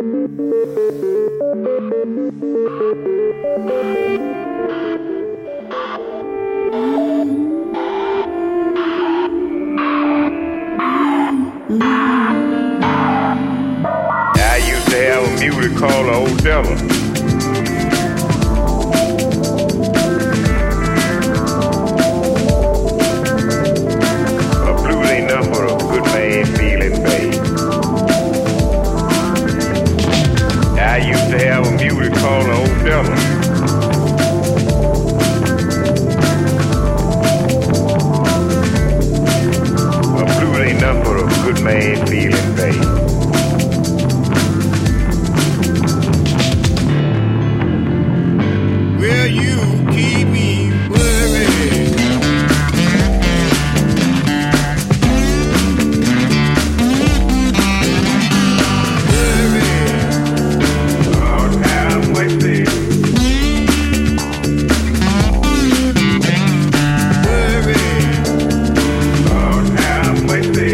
I used to have a music called the Old Devil. A blues ain't nothing but a good man feeling, babe. I used to have a music called the Old Devil. A blues ain't nothing but a good man feeling, babe. Well, you keep me worried. Lord, have mercy. Lord, have mercy.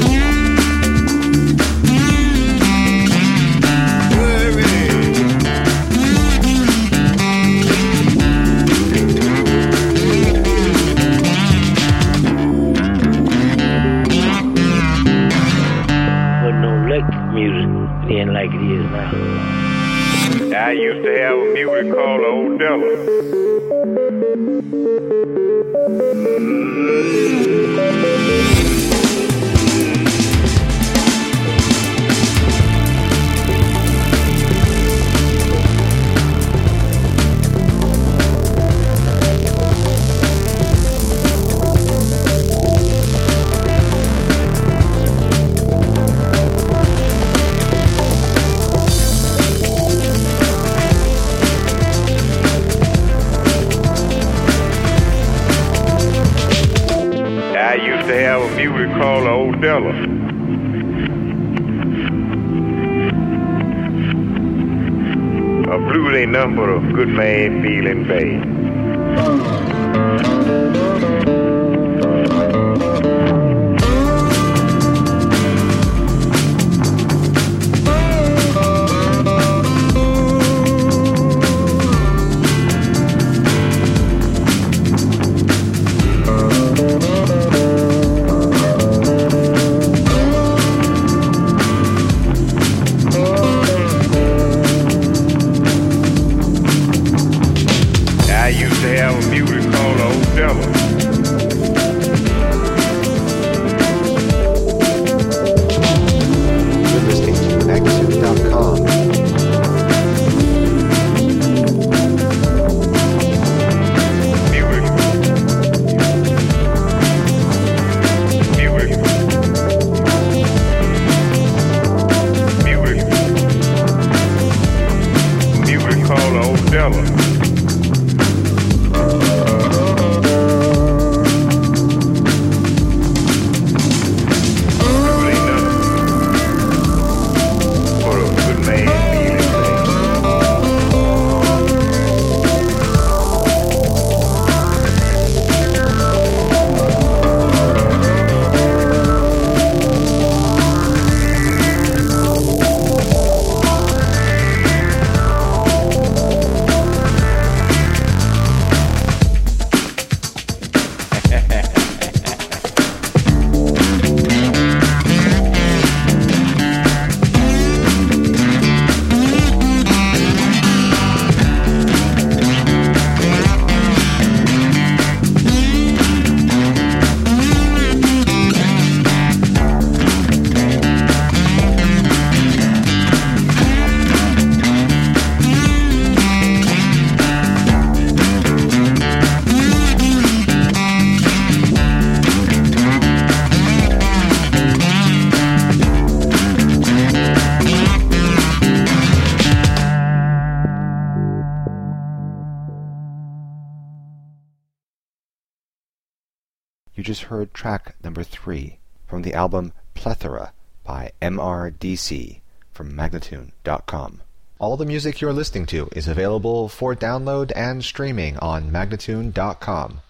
Wasn't no electric music then like it is now. I used to have a music called the Old Devil. I used to have a music called the Old Devil. A blues ain't nothing but a good man feeling, babe. I used to have a music called the Old Devil. You're listening to Magnitude.com. Music called the Old Devil. You just heard track number 3 from the album Plethora by MRDC from Magnatune.com. All the music you're listening to is available for download and streaming on Magnatune.com.